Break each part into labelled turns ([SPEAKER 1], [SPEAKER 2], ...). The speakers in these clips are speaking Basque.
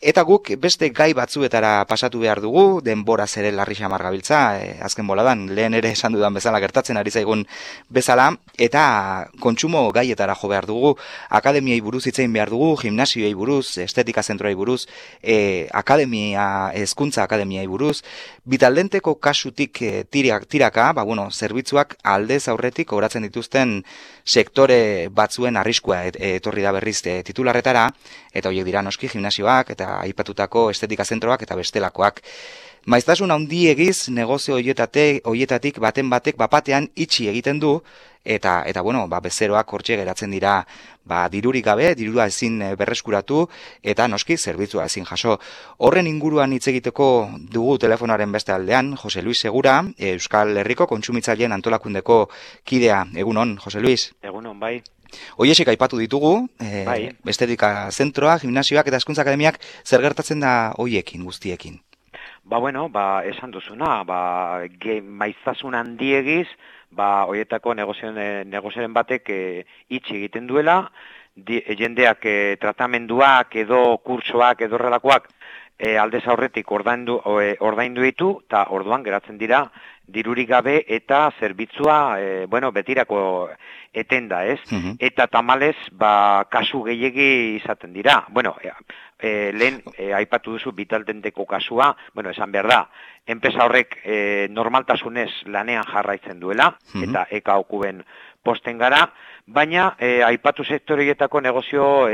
[SPEAKER 1] Eta guk beste gai batzuetara pasatu behar dugu, denbora ere larri xamar gabiltza, azken boladan, lehen ere esan dudan bezala gertatzen ari zaigun bezala, eta kontsumo gaietara jo behar dugu, akademiai buruz hitzein behar dugu, gimnasioei buruz, estetika zentroei buruz, hezkuntza akademiai buruz, bitaldenteko kasutik tiraka, zerbitzuak aldez aurretik kobratzen dituzten sektore batzuen arriskua etorri da berriz titularretara, eta horiek dira noski gimnasioak eta aipatutako estetika zentroak eta bestelakoak. Maiztasun handiegiz negozio horietatik baten batek bapatean itxi egiten du, eta bezeroak hortxe geratzen dira dirurik gabe, dirua ezin berreskuratu, eta noski zerbitzua ezin jaso. Horren inguruan hitz egiteko dugu telefonaren beste aldean, Jose Luis Segura, Euskal Herriko Kontsumitzaileen Antolakundeko kidea. Egunon, Jose Luis?
[SPEAKER 2] Egunon, bai.
[SPEAKER 1] Hoiesik aipatu ditugu,
[SPEAKER 2] bai.
[SPEAKER 1] estetika zentroak, gimnasioak eta hezkuntza akademiak, zer gertatzen da hoiekin guztiekin?
[SPEAKER 2] Esan duzuna, maiztasun handiegiz, horietako negozioaren batek itxi egiten duela, jendeak tratamenduak edo kursoak edo horrelakoak aldez aurretik ordaindu ditu, eta orduan geratzen dira dirurik gabe eta zerbitzua betirako etenda, ez? Eta tamalez, kasu gehiegi izaten dira. Lehen aipatu duzu bitaldenteko kasua, esan behar da, enpresa horrek normaltasunez lanean jarraitzen duela, eta eka okuben posten gara, baina aipatu sektorietako negozio,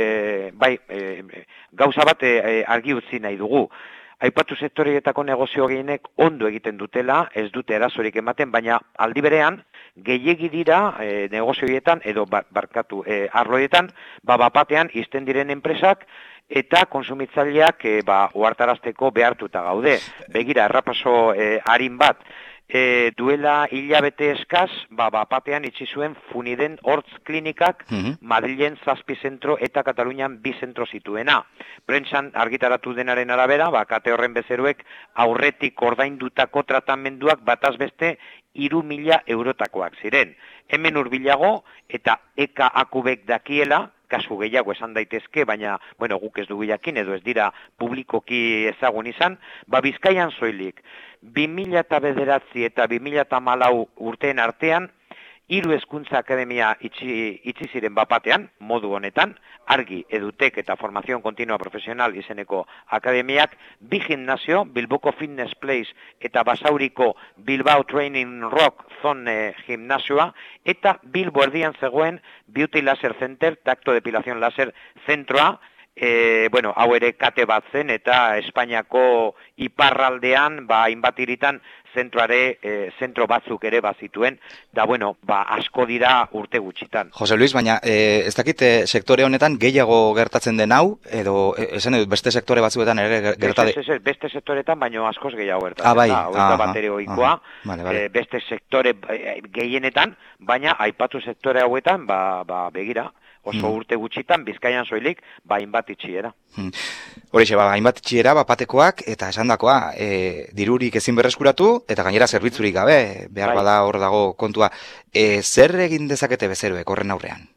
[SPEAKER 2] gauza bat argi utzi nahi dugu. Aipatu sektorietako negozio gehienek ondo egiten dutela, ez dute erasorik ematen, baina aldi berean, gehiegi dira negozioetan edo arloetan, bapatean izten diren enpresak, eta konsumitzaileak ohartarazteko behartuta gaude. Begira, errapaso arin bat, duela hilabete eskaz, bapatean itxi zuen Funiden Hortz klinikak Madrilen 7 zentro eta Katalunian 2 zentro zituena. Prentsan argitaratu denaren arabera, kate horren bezeroek aurretik ordaindutako tratamenduak bataz beste 3.000 eurotakoak ziren. Hemen hurbilago eta eka akubek dakiela, kasu gehiago esan daitezke, baina, guk ez dugu jakin, edo ez dira publikoki ezagun izan, Bizkaian soilik, 2009 eta 2014 urteen artean, 3 hezkuntza akademia itxi ziren bapatean, modu honetan, Argi, Edutek eta Formación Continua Profesional izeneko akademiak, 2 gimnasio, Bilboko Fitness Place eta Basauriko Bilbao Training Rock Zone gimnasioa, eta Bilbo erdian zegoen Beauty Laser Center, Tacto Depilación Laser Zentroa, hau ere kate bat zen, eta Espainiako iparraldean, hainbat hiritan, zentro batzuk ere bazituen, da asko dira urte gutxitan.
[SPEAKER 1] Jose Luis, baina ez dakit sektore honetan gehiago gertatzen den hau, edo esan edut beste sektore batzuetan ere gertatzen?
[SPEAKER 2] Beste sektoretan, baina askoz gehiago gertatzen. Hau bat ere oikoa, beste sektore gehienetan, baina aipatu sektore hauetan, begira, oso urte gutxitan, Bizkaian soilik, hainbat itxiera.
[SPEAKER 1] Horixe, hainbat itxiera, bapatekoak, eta esandakoa, dirurik ezin berreskuratu, eta gainera zerbitzurik gabe, behar bada hor dago kontua. Zer egin dezakete bezeroek horren aurrean?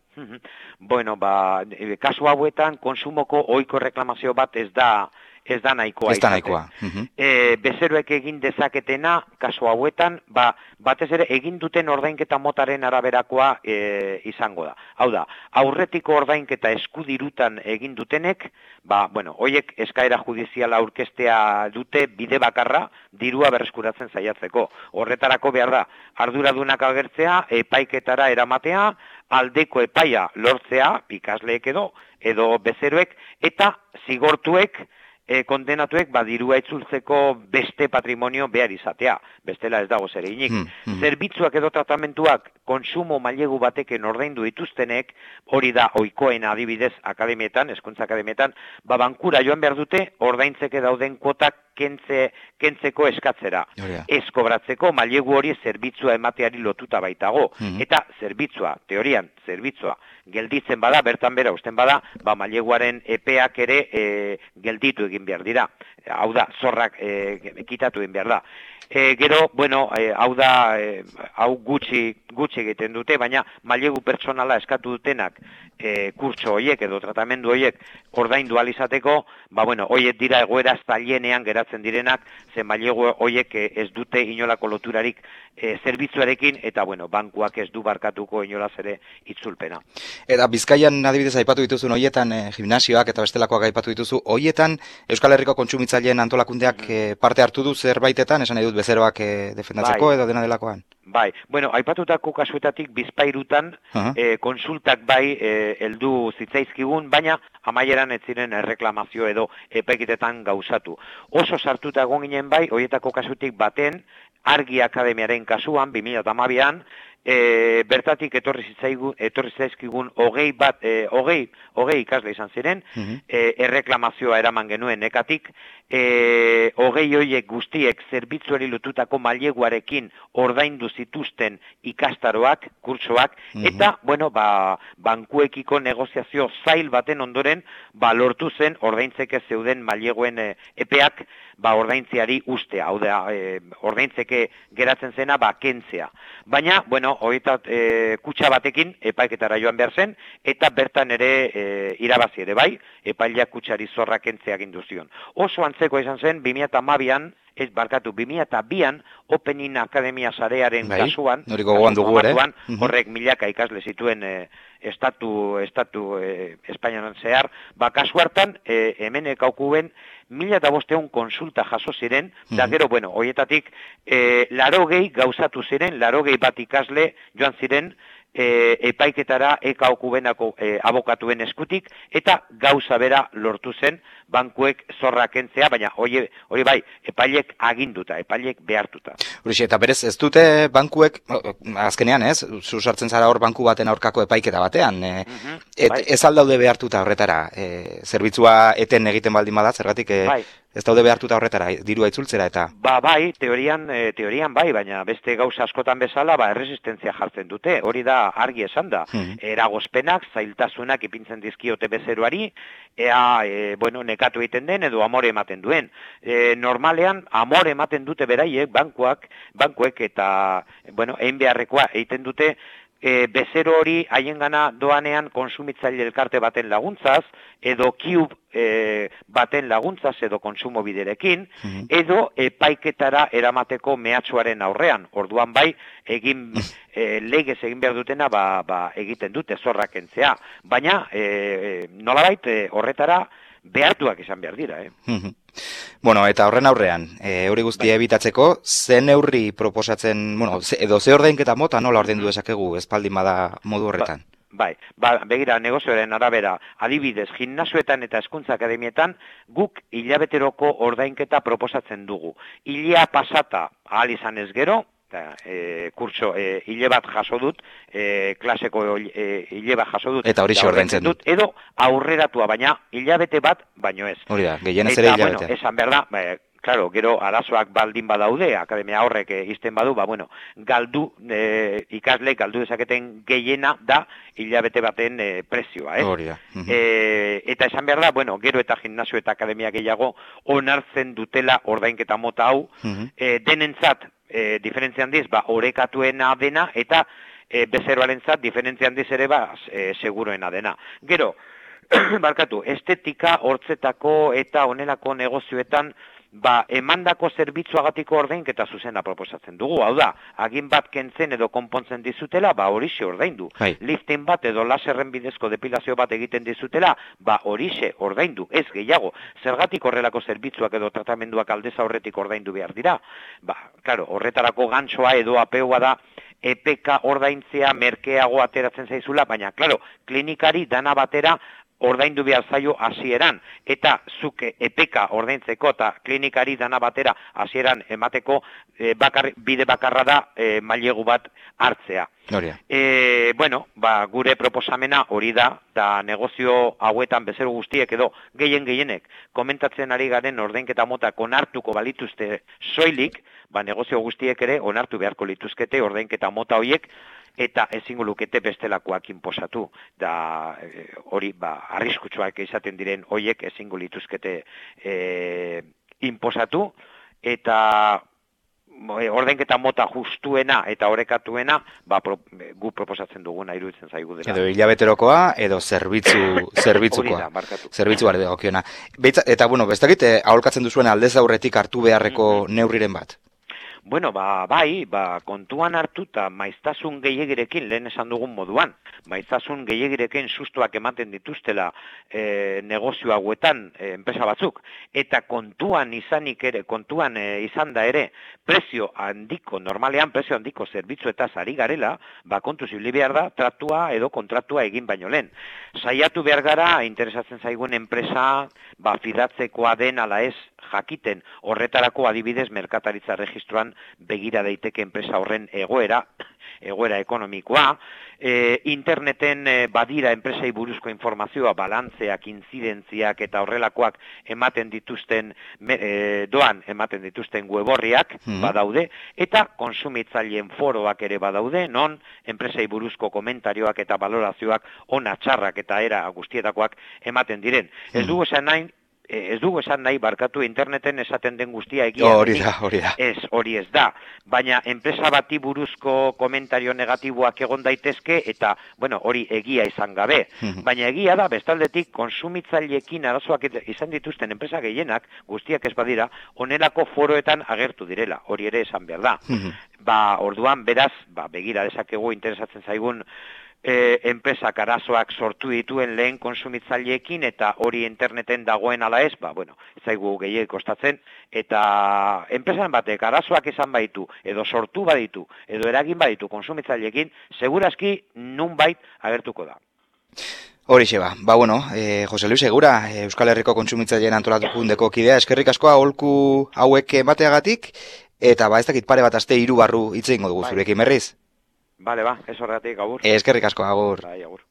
[SPEAKER 2] Kasu hauetan, konsumoko ohiko reklamazio bat ez da nahikoa.
[SPEAKER 1] Ez da nahikoa.
[SPEAKER 2] Bezeroek egin dezaketena, kasu hauetan, batez ere egin duten ordainketa motaren araberakoa izango da. Hau da, aurretiko ordainketa eskudirutan egin dutenek, hoiek eskaera judiziala aurkeztea dute bide bakarra dirua berreskuratzen saiatzeko. Horretarako behar da, arduradunak agertzea, epaiketara eramatea, aldeko epaia lortzea, ikasleek edo bezeroek, eta zigortuek, kondenatuek dirua itzultzeko beste patrimonio behar izatea. Bestela ez dago zer eginik. Zerbitzuak edo tratamentuak konsumo mailegu bateken ordaindu dituztenek, hori da ohikoen adibidez akademietan, hezkuntza akademietan, bankura joan behar dute ordaintzeke dauden kuotak kentzeko eskatzera. Ez kobratzeko mailegu hori zerbitzua emateari lotuta baitago. Eta zerbitzua, teorian, zerbitzua gelditzen bada, bertan bera usten bada, maileguaren epeak ere gelditu egin behar dira. Hau da, zorrak kitatu egin behar da. Gero, bueno, hau gutxi egiten dute, baina mailegu pertsonala eskatu dutenak kurtso horiek edo tratamendu horiek ordaindu ahal izateko, bueno, horiek dira egoera zailenean geratzen direnak, ze mailegu horiek ez dute inolako loturarik zerbitzuarekin, eta, bueno, bankuak ez du barkatuko inolaz ere itzulpena.
[SPEAKER 1] Eta Bizkaian adibidez aipatu dituzun horietan, gimnasioak eta bestelakoak aipatu dituzu, horietan Euskal Herriko kontsumitzaileen antolakundeak parte hartu du zerbaitetan, esan nahi dut bezeroak defendatzeko edo dena delakoan?
[SPEAKER 2] Bai, bueno, aipatutako kasuetatik Bizpahirutan konsultak bai heldu zitzaizkigun, baina amaieran ez ziren erreklamazio edo epaiketetan gauzatu. Oso sartuta egon ginen bai, horietako kasutik baten, Argi Akademiaren kasuan, 2012an, bertatik etorri zaizkigun hogei ikasle izan ziren, erreklamazioa eraman genuen nekatik, hogei horiek guztiek zerbitzuari lotutako maileguarekin ordaindu zituzten ikastaroak, kurtsoak, eta, bueno, bankuekiko negoziazio zail baten ondoren, lortu zen ordaintzeke zeuden maileguen epeak, ordaintziari ustea, hau da, ordaintzeke geratzen zena, kentzea. Baina, bueno, horietat kutxa batekin epaiketara joan behar zen, eta bertan ere irabazi ere bai, epaileak kutxari zorra kentzea gindu zion. Oso antzeko izan zen, 2012an, 2002an, Opening Akademia sarearen kasuan, horrek milaka ikasle zituen estatu Espainian zehar, kasu hartan, hemen ekaukuben 1500 konsulta jaso ziren, da gero, bueno, horietatik, 80 gauzatu ziren, 80 bat ikasle joan ziren, epaiketara ekaukubenako abokatuen eskutik, eta gauza bera lortu zen bankuek zorra kentzea, baina hori bai, epailek aginduta, epailek behartuta.
[SPEAKER 1] Horixe, eta berez, ez dute bankuek, azkenean ez, zu sartzen zara hor banku baten aurkako epaiketa batean, ez aldaude behartuta horretara, zerbitzua eten egiten baldin bada, zergatik ez daude behartuta horretara, dirua itzultzera eta...
[SPEAKER 2] Bai, teorian bai, baina beste gauza askotan bezala, erresistentzia jartzen dute, hori da argi esan da. Eragozpenak, zailtasunak ipintzen dizkiote bezeroari, bueno, nekatu egiten den edo amore ematen duen. Normalean, amore ematen dute beraiek, bankuek eta, bueno, egin beharrekoa egiten dute, bezero hori haiengana doanean konsumitzaile elkarte baten laguntzaz, edo Cube baten laguntzaz edo konsumo biderekin, edo epaiketara eramateko mehatxuaren aurrean. Orduan bai, legez egin behar dutena egiten dute zorra kentzea. Baina, nolabait horretara behartuak izan behar dira.
[SPEAKER 1] Bueno, eta horren aurrean, hori guztia ebitatzeko, ze neurri proposatzen, bueno, edo ze ordainketa mota nola ordaindu dezakegu, espaldin bada modu horretan?
[SPEAKER 2] Bai, begira, negozioaren arabera, adibidez, gimnasioetan eta hezkuntza akademietan, guk hilabeteroko ordainketa proposatzen dugu. Hilea pasata ahal izan ez gero, kurtso, hile bat jaso dut, klaseko hile bat jaso dut,
[SPEAKER 1] eta hori ordaintzen dut,
[SPEAKER 2] edo aurreratua, baina hilabete bat, baino ez.
[SPEAKER 1] Hori da, gehienez ere hilabetea.
[SPEAKER 2] Bueno, esan behar da, claro, gero arazoak baldin badaude, akademia horrek izten badu, bueno, ikasle galdu dezaketen gehiena da hilabete baten prezioa,
[SPEAKER 1] Hori da.
[SPEAKER 2] Eta esan behar da, bueno, gero eta gimnasio eta akademia gehiago onartzen dutela ordainketa mota hau, denentzat, diferentzia handiz, orekatuena dena, eta bezeroarentzat diferentzia handiz ere seguroena dena. Gero, barkatu, estetika, hortzetako eta onelako negozioetan, emandako zerbitzuagatiko ordainketa zuzena proposatzen dugu. Hau da, agin bat kentzen edo konpontzen dizutela, horixe ordaindu. Lifting bat edo laserren bidezko depilazio bat egiten dizutela, horixe ordaindu, ez gehiago. Zergatik horrelako zerbitzuak edo tratamenduak aldez aurretik ordaindu behar dira. Claro, horretarako gantsoa edo apeoa da, EPK ordaintzea merkeago ateratzen zaizula, baina, claro, klinikari dana batera ordaindu behar zaio hasieran, eta zuk epeka ordaintzeko eta klinikari dana batera hasieran emateko bide bakarra da mailegu bat hartzea. Bueno, gure proposamena hori da, eta negozio hauetan bezero guztiek edo gehienek komentatzen ari garen ordainketa motak onartuko balituzte soilik, negozio guztiek ere onartu beharko lituzkete ordainketa mota horiek, eta ezingo lukete bestelakoak inposatu. Da hori, arriskutsuak izaten diren horiek ezingo lituzkete inposatu, eta ordainketa mota justuena eta orekatuena gu proposatzen duguna iruditzen zaigu dela.
[SPEAKER 1] Edo hilabeterokoa edo zerbitzukoa. Zerbitzua dagokiona. Eta bueno, ez dakit aholkatzen duzuen aldez aurretik hartu beharreko neurriren bat.
[SPEAKER 2] Bueno, kontuan hartuta maiztasun gehiegirekin, lehen esan dugun moduan, maiztasun gehiegirekin sustuak ematen dituztela negozio hauetan enpresa batzuk, eta kontuan izan da ere, prezio handiko, normalean prezio handiko zerbitzuetaz ari garela, kontu zibili behar da, tratua edo kontratua egin baino lehen. Saiatu behar gara, interesatzen zaigun enpresa, fidatzekoa den ala ez jakiten, horretarako adibidez merkataritza registroan begira daiteke enpresa horren egoera ekonomikoa, interneten badira enpresei buruzko informazioa, balantzeak, inzidentziak eta horrelakoak ematen dituzten, doan ematen dituzten weborriak badaude, eta konsumitzaileen foroak ere badaude, non enpresei buruzko komentarioak eta valorazioak ona txarrak eta era guztietakoak ematen diren. Ez dugu esan nahi barkatu interneten esaten den guztia egia.
[SPEAKER 1] Hori da.
[SPEAKER 2] Hori ez da. Baina enpresa bati buruzko komentario negatiboak egon daitezke eta, hori egia izan gabe. Baina egia da, bestaldetik, konsumitzaileekin arazoak izan dituzten enpresa gehienak, guztiak ez badira, honelako foroetan agertu direla. Hori ere esan behar da. Orduan, beraz, begira dezakegu interesatzen zaigun enpresak arazoak sortu dituen lehen konsumitzaileekin eta hori interneten dagoen ala ez, ez zaigu gehiagik kostatzen, eta enpresan batek arazoak izan baditu, edo sortu baditu, edo eragin baditu konsumitzaileekin, segurazki nunbait agertuko da.
[SPEAKER 1] Horixe Jose Luis Segura, Euskal Herriko Kontsumitzaileen Antolatukundeko kidea, eskerrik asko aholku hauek emateagatik, eta ez dakit pare bat aste 3 barru hitz egingo dugu zurekin berriz.
[SPEAKER 2] Bale, ez horregatik, agur.
[SPEAKER 1] Eskerrik asko, agur.
[SPEAKER 2] Agur.